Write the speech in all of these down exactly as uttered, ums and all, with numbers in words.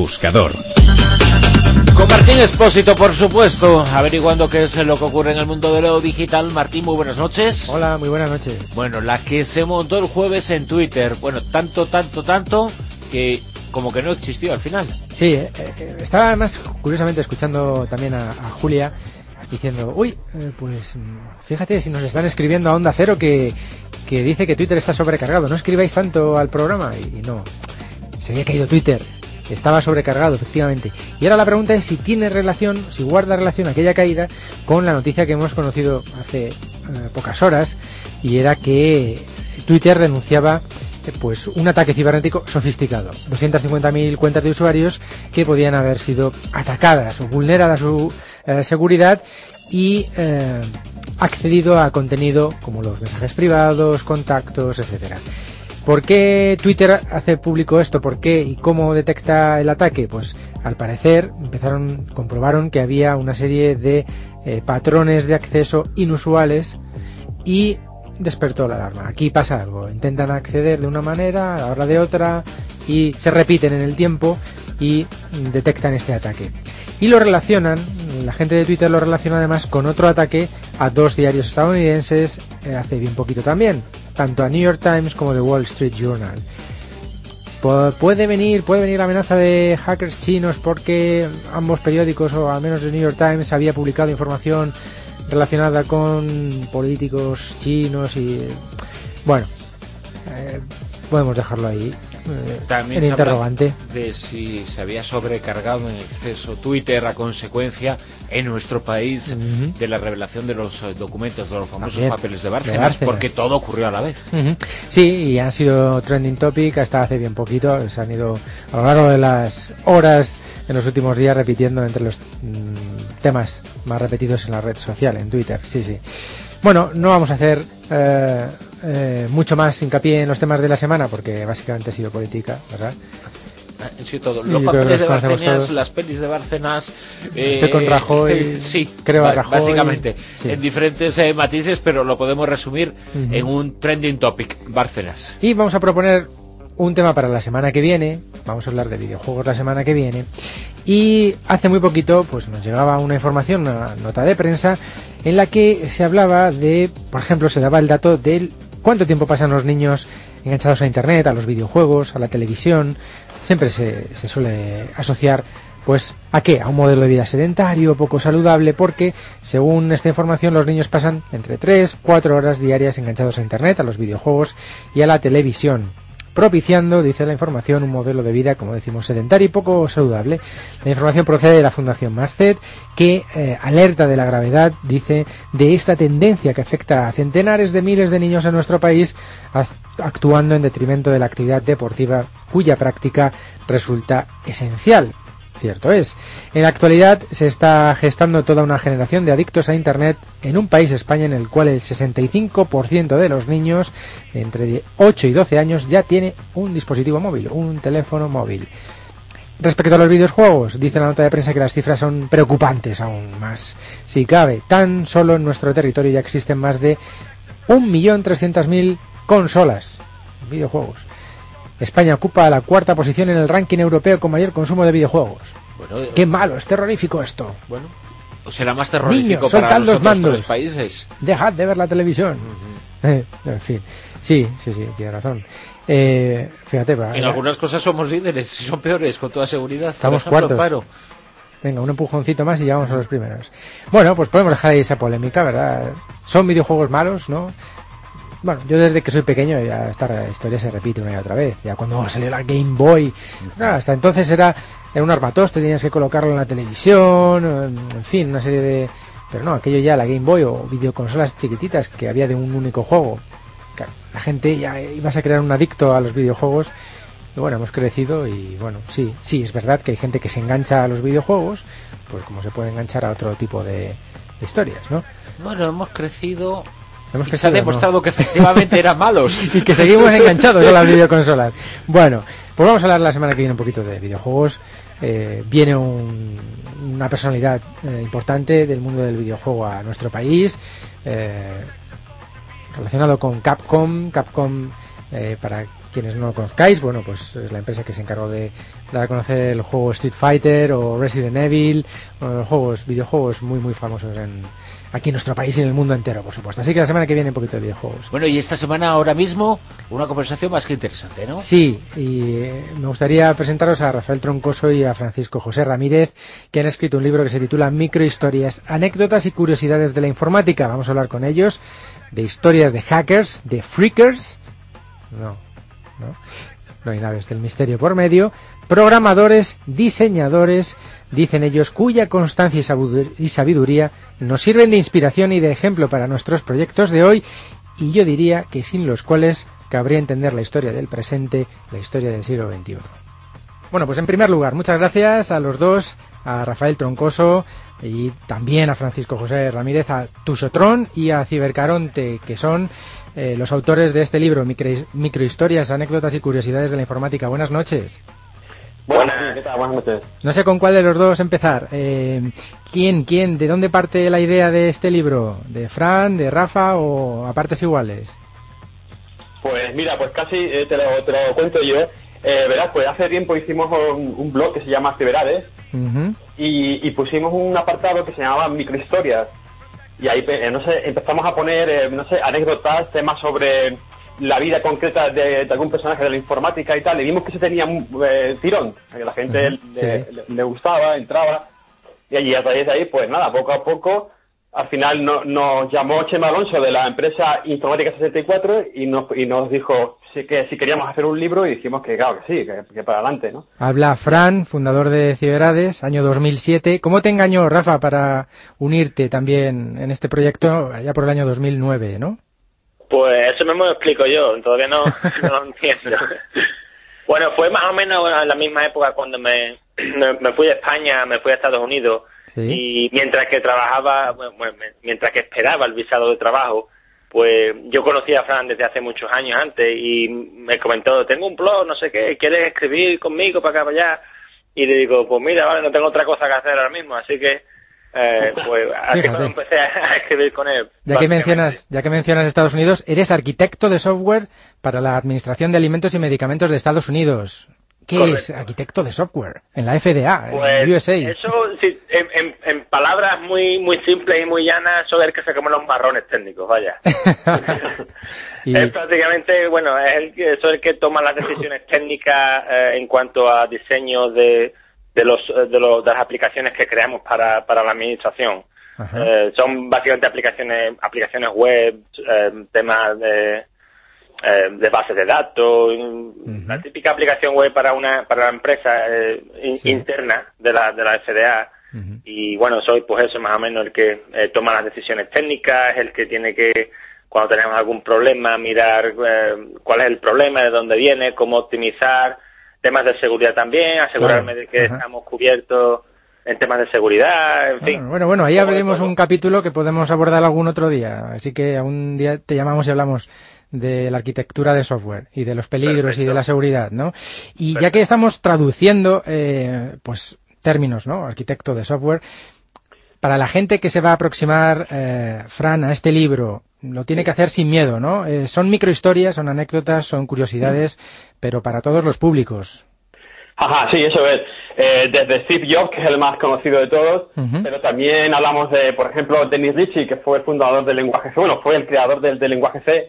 buscador. Con Martín Expósito, por supuesto, averiguando qué es lo que ocurre en el mundo de lo digital. Martín, muy buenas noches. Hola, muy buenas noches. Bueno, la que se montó el jueves en Twitter. Bueno, tanto, tanto, tanto, que como que no existió al final. Sí, eh, eh, estaba además, curiosamente, escuchando también a, a Julia diciendo, uy, eh, pues fíjate si nos están escribiendo a Onda Cero que, que dice que Twitter está sobrecargado. No escribáis tanto al programa. Y, y no, se había caído Twitter. Estaba sobrecargado, efectivamente. Y ahora la pregunta es si tiene relación, si guarda relación aquella caída con la noticia que hemos conocido hace eh, pocas horas, y era que Twitter denunciaba eh, pues un ataque cibernético sofisticado. doscientas cincuenta mil cuentas de usuarios que podían haber sido atacadas o vulnerada su eh, seguridad y eh, accedido a contenido como los mensajes privados, contactos, etcétera. ¿Por qué Twitter hace público esto? ¿Por qué y cómo detecta el ataque? Pues al parecer empezaron, comprobaron que había una serie de eh, patrones de acceso inusuales y despertó la alarma. Aquí pasa algo, intentan acceder de una manera, ahora de otra, y se repiten en el tiempo y detectan este ataque. Y lo relacionan, la gente de Twitter lo relaciona además con otro ataque a dos diarios estadounidenses eh, hace bien poquito también, tanto a New York Times como The Wall Street Journal. Puede venir, puede venir la amenaza de hackers chinos porque ambos periódicos, o al menos The New York Times, había publicado información relacionada con políticos chinos y bueno, eh, podemos dejarlo ahí. También el interrogante de si se había sobrecargado en exceso Twitter a consecuencia en nuestro país uh-huh. de la revelación de los documentos, de los famosos También, papeles de Bárcenas, de Bárcenas, porque todo ocurrió a la vez. Uh-huh. Sí, y ha sido trending topic hasta hace bien poquito. Se han ido a lo largo de las horas en los últimos días repitiendo entre los mmm, temas más repetidos en la red social, en Twitter. Sí, sí. Bueno, no vamos a hacer eh, eh, mucho más hincapié en los temas de la semana porque básicamente ha sido política, ¿verdad? Sí, todo. Los papeles de Bárcenas, las pelis de Bárcenas. Eh, Estoy con Rajoy. Eh, sí, creo a Rajoy. Básicamente, sí. en diferentes eh, matices, pero lo podemos resumir uh-huh. en un trending topic, Bárcenas. Y vamos a proponer un tema para la semana que viene. Vamos a hablar de videojuegos la semana que viene. Y hace muy poquito pues nos llegaba una información, una nota de prensa en la que se hablaba de, por ejemplo, se daba el dato del cuánto tiempo pasan los niños enganchados a internet, a los videojuegos, a la televisión. Siempre se, se suele asociar pues ¿a qué? A un modelo de vida sedentario, poco saludable, porque según esta información los niños pasan entre tres a cuatro horas diarias enganchados a internet, a los videojuegos y a la televisión, propiciando, dice la información, un modelo de vida, como decimos, sedentario y poco saludable. La información procede de la Fundación Marcet, que eh, alerta de la gravedad, dice, de esta tendencia que afecta a centenares de miles de niños en nuestro país, actuando en detrimento de la actividad deportiva, cuya práctica resulta esencial. Cierto es. En la actualidad se está gestando toda una generación de adictos a Internet en un país, España, en el cual el sesenta y cinco por ciento de los niños de entre ocho y doce años ya tiene un dispositivo móvil, un teléfono móvil. Respecto a los videojuegos, dice la nota de prensa que las cifras son preocupantes aún más. Si cabe, tan solo en nuestro territorio ya existen más de un millón trescientas mil consolas, videojuegos. España ocupa la cuarta posición en el ranking europeo con mayor consumo de videojuegos. Bueno, ¡qué malo! Es terrorífico esto. Bueno, o será más terrorífico Niños, para los los otros mandos. tres países. Dejad de ver la televisión. Uh-huh. Eh, en fin, sí, sí, sí, tiene razón. Eh, fíjate, para, en algunas cosas somos líderes y son peores, con toda seguridad. Estamos cuartos. Paro. Venga, un empujoncito más y llegamos a los primeros. Bueno, pues podemos dejar ahí esa polémica, ¿verdad? ¿Son videojuegos malos, no? Bueno, yo desde que soy pequeño ya esta historia se repite una y otra vez. Ya cuando salió la Game Boy, no, hasta entonces era, era un armatoste, tenías que colocarlo en la televisión, en fin, una serie de... Pero no, aquello ya, la Game Boy o videoconsolas chiquititas que había de un único juego. Claro, la gente ya ibas a crear un adicto a los videojuegos. Y bueno, hemos crecido y bueno, sí, sí, es verdad que hay gente que se engancha a los videojuegos, pues como se puede enganchar a otro tipo de, de historias, ¿no? Bueno, hemos crecido... Hemos y se ha demostrado, ¿no?, que efectivamente eran malos y que seguimos enganchados a las videoconsolas. Bueno, pues vamos a hablar la semana que viene un poquito de videojuegos. Eh, viene un, una personalidad eh, importante del mundo del videojuego a nuestro país, eh, relacionado con Capcom. Capcom Eh, para quienes no lo conozcáis, bueno, pues es la empresa que se encargó de dar a conocer el juego Street Fighter o Resident Evil, bueno, juegos, videojuegos muy muy famosos en, aquí en nuestro país y en el mundo entero, por supuesto. Así que la semana que viene un poquito de videojuegos. Bueno, y esta semana ahora mismo una conversación más que interesante, ¿no? Sí, y eh, me gustaría presentaros a Rafael Troncoso y a Francisco José Ramírez, que han escrito un libro que se titula Microhistorias, anécdotas y curiosidades de la informática. Vamos a hablar con ellos de historias de hackers, de freakers. No, no, no hay naves del misterio por medio. Programadores, diseñadores, dicen ellos, cuya constancia y sabiduría nos sirven de inspiración y de ejemplo para nuestros proyectos de hoy, y yo diría que sin los cuales cabría entender la historia del presente, la historia del siglo veintiuno. Bueno, pues en primer lugar, muchas gracias a los dos, a Rafael Troncoso y también a Francisco José Ramírez, a Tusotron y a Cibercaronte, que son eh, los autores de este libro, Micro, Microhistorias, anécdotas y curiosidades de la informática. Buenas noches. Buenas, ¿qué tal? Buenas noches. No sé con cuál de los dos empezar. Eh, ¿Quién, quién, de dónde parte la idea de este libro? ¿De Fran, de Rafa o a partes iguales? Pues mira, pues casi eh, te, lo, te lo cuento yo. Eh, verás, pues hace tiempo hicimos un, un blog que se llama Ciberades, uh-huh. y, y pusimos un apartado que se llamaba Microhistorias. Y ahí, eh, no sé, empezamos a poner, eh, no sé, anécdotas, temas sobre la vida concreta de, de algún personaje de la informática y tal. Y vimos que se tenía un eh, tirón, que la gente uh-huh. le, sí. le, le gustaba, entraba. Y allí, a través de ahí, pues nada, poco a poco, al final no, nos llamó Chema Alonso de la empresa Informática sesenta y cuatro y nos, y nos dijo sí, que si queríamos hacer un libro, y dijimos que claro que sí, que, que para adelante, ¿no? Habla Fran, fundador de Ciberades, año dos mil siete. ¿Cómo te engañó, Rafa, para unirte también en este proyecto allá por el año dos mil nueve, no? Pues eso mismo lo explico yo, todavía no, no lo entiendo. Bueno, fue más o menos en la misma época cuando me, me fui de España, me fui a Estados Unidos. ¿Sí? Y mientras que trabajaba, bueno, mientras que esperaba el visado de trabajo, pues yo conocía a Fran desde hace muchos años antes y me comentó, tengo un blog, no sé qué, ¿quieres escribir conmigo para acá, para allá? Y le digo, pues mira, vale, no tengo otra cosa que hacer ahora mismo, así que eh, pues así cuando empecé a escribir con él. Ya que mencionas, ya que mencionas Estados Unidos, eres arquitecto de software para la Administración de Alimentos y Medicamentos de Estados Unidos. ¿Qué Correcto. Es arquitecto de software en la F D A, pues, en U S A? Eso, sí, en, en, en palabras muy muy simples y muy llanas, eso es el que se come los marrones técnicos, vaya. y... Es prácticamente, bueno, es el que, eso es el que toma las decisiones técnicas eh, en cuanto a diseño de de los de, los, de las aplicaciones que creamos para para la administración. Eh, son básicamente aplicaciones aplicaciones web, eh, temas de de bases de datos, uh-huh. la típica aplicación web para una para la empresa eh, in, sí. interna de la de la F D A. Uh-huh. Y bueno, soy pues eso más o menos el que eh, toma las decisiones técnicas, el que tiene que, cuando tenemos algún problema, mirar eh, cuál es el problema, de dónde viene, cómo optimizar, temas de seguridad también, asegurarme claro. de que uh-huh. estamos cubiertos en temas de seguridad, en fin. Bueno, bueno, bueno ahí abriremos un capítulo que podemos abordar algún otro día, así que algún día te llamamos y hablamos de la arquitectura de software y de los peligros Perfecto. Y de la seguridad, ¿no? Y Perfecto. Ya que estamos traduciendo, eh, pues, términos, ¿no? Arquitecto de software, para la gente que se va a aproximar, eh, Fran, a este libro, lo tiene que hacer sin miedo, ¿no? Eh, son microhistorias, son anécdotas, son curiosidades, pero para todos los públicos. Ajá, sí, eso es. Eh, desde Steve Jobs, que es el más conocido de todos, uh-huh. pero también hablamos de, por ejemplo, Dennis Ritchie, que fue el fundador del lenguaje C, bueno, fue el creador del, del lenguaje C,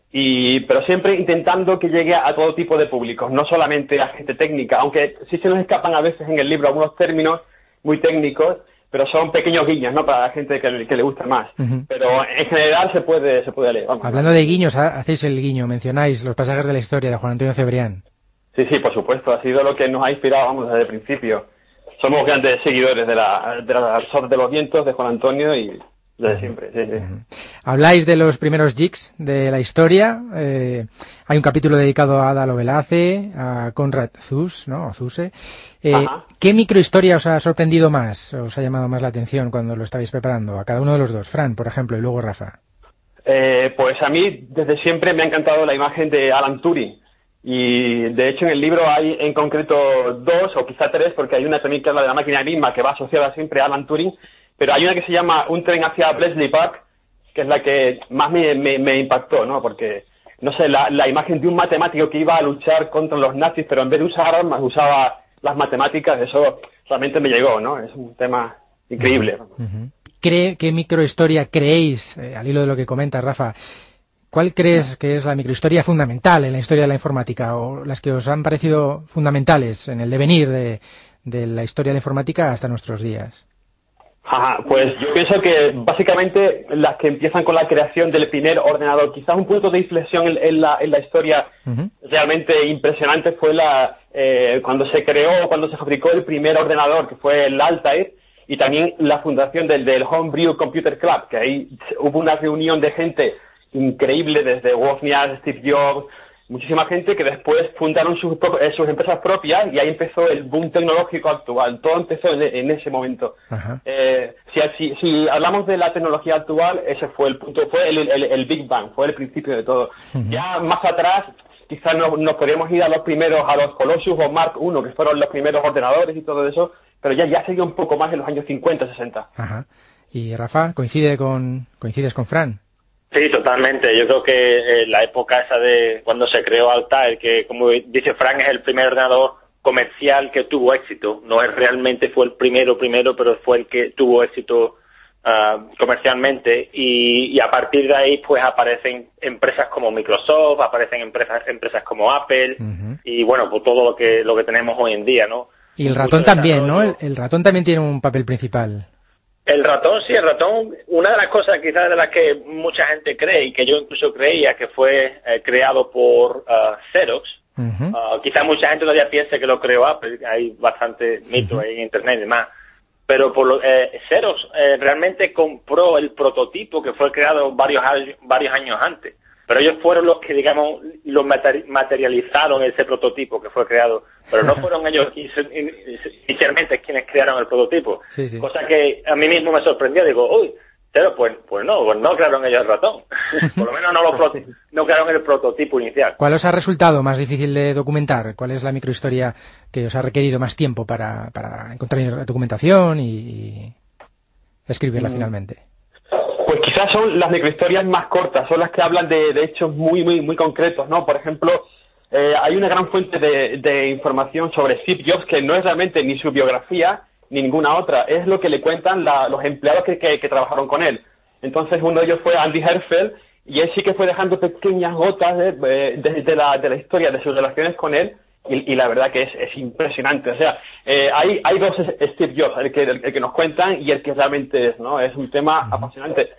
y pero siempre intentando que llegue a todo tipo de públicos, no solamente a gente técnica, aunque sí se nos escapan a veces en el libro algunos términos muy técnicos, pero son pequeños guiños, ¿no? Para la gente que, que le gusta más. Uh-huh. Pero en general se puede se puede leer. Vamos. Hablando de guiños, hacéis el guiño, mencionáis los pasajes de la historia de Juan Antonio Cebrián. Sí, sí, por supuesto, ha sido lo que nos ha inspirado, vamos, desde el principio. Somos grandes seguidores de la de, la, de los vientos de Juan Antonio y desde siempre, sí, sí. Uh-huh. Habláis de los primeros jigs de la historia. Eh, hay un capítulo dedicado a Ada Lovelace, a Conrad Zuse, ¿no? O Zuse. Eh, ¿Qué microhistoria os ha sorprendido más, os ha llamado más la atención cuando lo estabais preparando? A cada uno de los dos, Fran, por ejemplo, y luego Rafa. Eh, pues a mí, desde siempre, me ha encantado la imagen de Alan Turing. Y, de hecho, en el libro hay, en concreto, dos, o quizá tres, porque hay una también que habla de la máquina misma, que va asociada siempre a Alan Turing. Pero hay una que se llama Un tren hacia Bletchley Park, que es la que más me, me, me impactó, ¿no? Porque no sé, la, la imagen de un matemático que iba a luchar contra los nazis, pero en vez de usar armas usaba las matemáticas. Eso realmente me llegó, ¿no? Es un tema increíble. Uh-huh. ¿Cree, ¿Qué microhistoria creéis, eh, al hilo de lo que comenta Rafa, cuál crees que es la microhistoria fundamental en la historia de la informática, o las que os han parecido fundamentales en el devenir de, de la historia de la informática hasta nuestros días? Ajá, pues yo pienso que básicamente las que empiezan con la creación del primer ordenador, quizás un punto de inflexión en, en, la, en la historia uh-huh. realmente impresionante fue la eh, cuando se creó, cuando se fabricó el primer ordenador, que fue el Altair, y también la fundación del, del Homebrew Computer Club, que ahí hubo una reunión de gente increíble, desde Wozniak, Steve Jobs, muchísima gente que después fundaron sus, eh, sus empresas propias, y ahí empezó el boom tecnológico actual. Todo empezó en, en ese momento. Eh, si, si, si hablamos de la tecnología actual, ese fue el punto, fue el, el, el Big Bang, fue el principio de todo. Uh-huh. Ya más atrás, quizás nos, nos podríamos ir a los primeros, a los Colossus o Mark uno, que fueron los primeros ordenadores y todo eso, pero ya, ya seguía un poco más en los años cincuenta, sesenta. Ajá. Y Rafa, ¿coincide con, coincides con Fran? Sí, totalmente. Yo creo que eh, la época esa de cuando se creó Altair, que como dice Frank, es el primer ordenador comercial que tuvo éxito. No es realmente fue el primero primero, pero fue el que tuvo éxito uh, comercialmente. Y, y a partir de ahí, pues aparecen empresas como Microsoft, aparecen empresas empresas como Apple, uh-huh. y bueno, pues todo lo que lo que tenemos hoy en día, ¿no? Y el ratón también, ¿no? El, el ratón también tiene un papel principal. El ratón, sí, el ratón, una de las cosas quizás de las que mucha gente cree, y que yo incluso creía que fue eh, creado por uh, Xerox, uh-huh. uh, quizás mucha gente todavía piense que lo creó Apple, hay bastante mito uh-huh. ahí en internet y demás, pero por lo, eh, Xerox eh, realmente compró el prototipo que fue creado varios, varios años antes, pero ellos fueron los que, digamos, lo materializaron ese prototipo que fue creado, pero no fueron ellos inicialmente quienes crearon el prototipo, sí, sí. Cosa que a mí mismo me sorprendió. Digo, uy, pero pues, pues no, pues no crearon ellos el ratón, por lo menos no, lo, no crearon el prototipo inicial. ¿Cuál os ha resultado más difícil de documentar? ¿Cuál es la microhistoria que os ha requerido más tiempo para, para encontrar documentación y, y escribirla mm. finalmente? Pues quizás son las microhistorias más cortas, son las que hablan de, de hechos muy, muy, muy concretos, ¿no? Por ejemplo, eh, hay una gran fuente de, de información sobre Steve Jobs que no es realmente ni su biografía ni ninguna otra, es lo que le cuentan la, los empleados que, que, que trabajaron con él. Entonces uno de ellos fue Andy Herfeld, y él sí que fue dejando pequeñas gotas de, de, de, la, de la historia, de sus relaciones con él, y, y la verdad que es, es impresionante. O sea, eh, hay, hay dos Steve Jobs, el que, el, el que nos cuentan y el que realmente es, ¿no? Es un tema uh-huh. apasionante.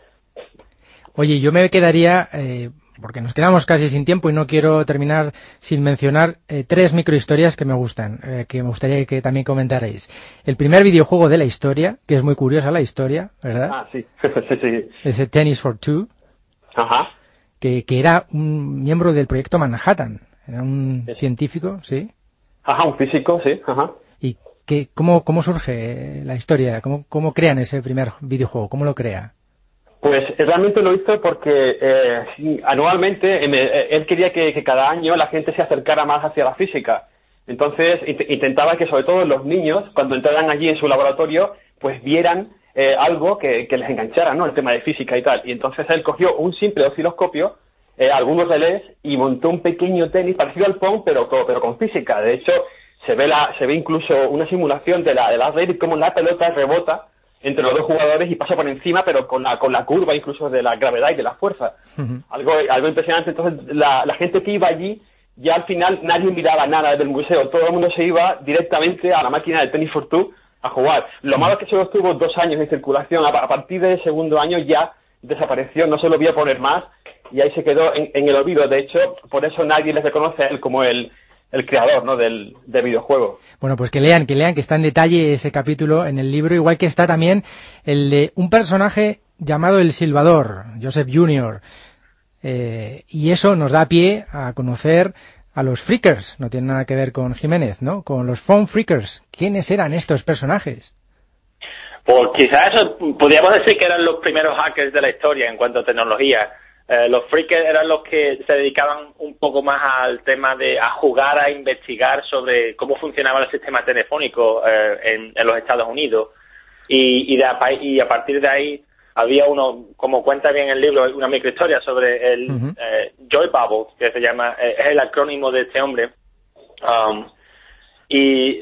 Oye, yo me quedaría, eh, porque nos quedamos casi sin tiempo y no quiero terminar sin mencionar eh, tres microhistorias que me gustan, eh, que me gustaría que también comentarais. El primer videojuego de la historia, que es muy curiosa la historia, ¿verdad? Ah, sí, sí, sí. Ese Tennis for Two. Ajá. Que, que era un miembro del proyecto Manhattan. Era un sí. científico, ¿sí? Ajá, un físico, sí, ajá. ¿Y qué, cómo, cómo surge la historia? ¿Cómo, cómo crean ese primer videojuego? ¿Cómo lo crea? Pues realmente lo hizo porque eh, anualmente él quería que, que cada año la gente se acercara más hacia la física. Entonces intentaba que sobre todo los niños, cuando entraran allí en su laboratorio, pues vieran eh, algo que, que les enganchara, ¿no? El tema de física y tal. Y entonces él cogió un simple osciloscopio, eh, algunos relés, y montó un pequeño tenis parecido al Pong, pero, pero con física. De hecho, se ve la se ve incluso una simulación de la, de la red y cómo la pelota rebota entre los dos jugadores y pasa por encima, pero con la con la curva incluso de la gravedad y de la fuerza. Uh-huh. Algo algo impresionante. Entonces, la, la gente que iba allí, ya al final nadie miraba nada del museo. Todo el mundo se iba directamente a la máquina de Tennis for Two a jugar. Lo malo es que solo estuvo dos años en circulación. A, a partir del segundo año ya desapareció, no se lo vio poner más, y ahí se quedó en, en el olvido. De hecho, por eso nadie le reconoce a él como el el creador, ¿no?, del, del videojuego. Bueno, pues que lean, que lean, que está en detalle ese capítulo en el libro, igual que está también el de un personaje llamado El Silbador, Joseph junior Eh, y eso nos da pie a conocer a los Freakers. No tiene nada que ver con Jiménez, ¿no? Con los Phone Freakers. ¿Quiénes eran estos personajes? Pues quizás eso, podríamos decir que eran los primeros hackers de la historia en cuanto a tecnología. Eh, los freakers eran los que se dedicaban un poco más al tema de a jugar, a investigar sobre cómo funcionaba el sistema telefónico eh, en, en los Estados Unidos, y, y, de, y a partir de ahí había uno, como cuenta bien el libro, una microhistoria sobre el uh-huh. eh, Joy Bubble, que se llama, eh, es el acrónimo de este hombre, um, y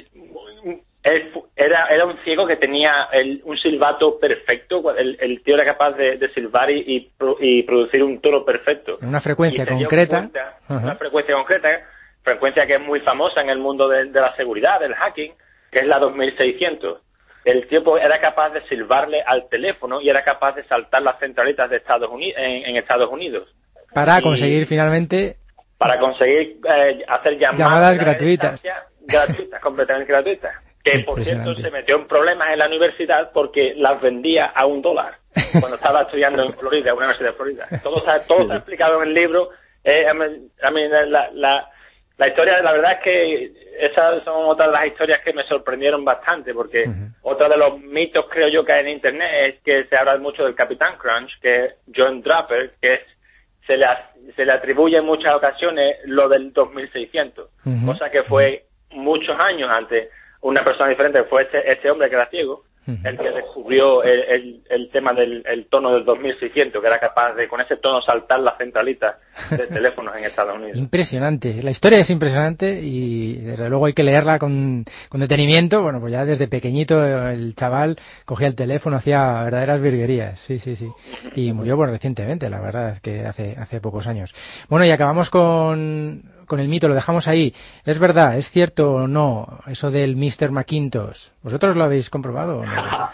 él era, era un ciego que tenía el, un silbato perfecto, el, el tío era capaz de, de silbar y, y, y producir un tono perfecto. Una frecuencia concreta. Cuenta, uh-huh. Una frecuencia concreta, frecuencia que es muy famosa en el mundo de, de la seguridad, del hacking, que es la dos mil seiscientos. El tipo era capaz de silbarle al teléfono y era capaz de saltar las centralitas de Estados Unidos, en, en Estados Unidos. Para y conseguir finalmente... Para conseguir eh, hacer llamadas, llamadas gratuitas. Gratuitas, completamente gratuitas. Que, por cierto, se metió en problemas en la universidad porque las vendía a un dólar cuando estaba estudiando en Florida, una universidad de Florida. Todo está, todo está explicado en el libro. Eh, a mí, la, la, la historia, la verdad es que esas son otras de las historias que me sorprendieron bastante, porque uh-huh. otro de los mitos, creo yo, que hay en Internet es que se habla mucho del Capitán Crunch, que es John Draper, que es, se, le, se le atribuye en muchas ocasiones lo del dos mil seiscientos, uh-huh. cosa que fue muchos años antes. Una persona diferente fue este, este hombre que era ciego, uh-huh. el que descubrió el, el, el tema del el tono del dos mil seiscientos, que era capaz de con ese tono saltar las centralitas de teléfonos en Estados Unidos. Impresionante, la historia es impresionante y desde luego hay que leerla con, con detenimiento. Bueno, pues ya desde pequeñito el chaval cogía el teléfono, hacía verdaderas virguerías, sí, sí, sí, y murió pues recientemente, la verdad, es que hace, hace pocos años. Bueno, y acabamos con... con el mito, lo dejamos ahí. ¿Es verdad, es cierto o no eso del mister Macintosh? ¿Vosotros lo habéis comprobado o no?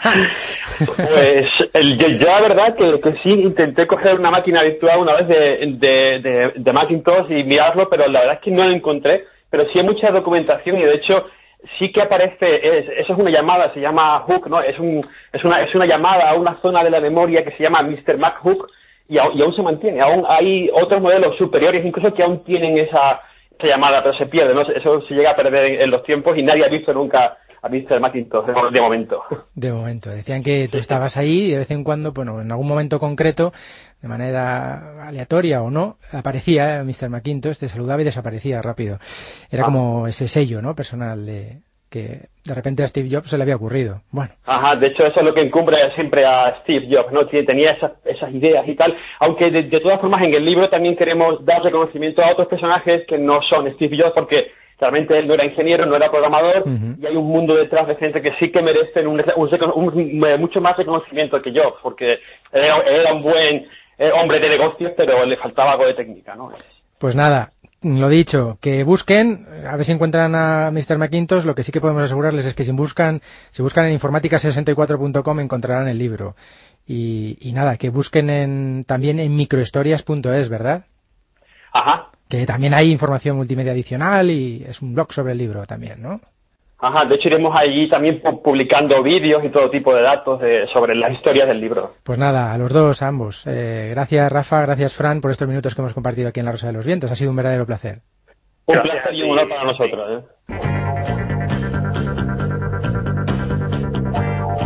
Pues el, yo, yo la verdad que, que sí intenté coger una máquina virtual una vez de, de, de, de Macintosh y mirarlo, pero la verdad es que no lo encontré. Pero sí hay mucha documentación y de hecho sí que aparece, es, eso es una llamada, se llama Hook, ¿no? Es un es una es una llamada a una zona de la memoria que se llama mister Mac Hook. Y, y aún se mantiene, aún hay otros modelos superiores incluso que aún tienen esa, esa llamada, pero se pierde, ¿no? Eso se llega a perder en, en los tiempos y nadie ha visto nunca a mister Macintosh de, de momento. De momento, decían que tú estabas ahí y de vez en cuando, bueno, en algún momento concreto, de manera aleatoria o no, aparecía mister Macintosh, te saludaba y desaparecía rápido. Era ah. como ese sello, ¿no?, personal de... que de repente a Steve Jobs se le había ocurrido. Bueno. Ajá, de hecho eso es lo que encumbra siempre a Steve Jobs, ¿no? Tenía esas, esas ideas y tal, aunque de, de todas formas en el libro también queremos dar reconocimiento a otros personajes que no son Steve Jobs, porque realmente él no era ingeniero, no era programador, uh-huh. y hay un mundo detrás de gente que sí que merecen un, un, un, un, mucho más reconocimiento que Jobs, porque él era, él era un buen eh, hombre de negocios, pero le faltaba algo de técnica, ¿no? Pues nada, lo dicho, que busquen, a ver si encuentran a mister Macintosh. Lo que sí que podemos asegurarles es que si buscan, si buscan en informática sesenta y cuatro punto com encontrarán el libro. Y, y nada, que busquen en, también en microhistorias punto es, ¿verdad? Ajá. Que también hay información multimedia adicional y es un blog sobre el libro también, ¿no? Ajá, de hecho iremos allí también publicando vídeos y todo tipo de datos de, sobre las historias del libro. Pues nada, a los dos, a ambos. Eh, gracias Rafa, gracias Fran por estos minutos que hemos compartido aquí en La Rosa de los Vientos. Ha sido un verdadero placer. Un placer y un honor para nosotros, ¿eh?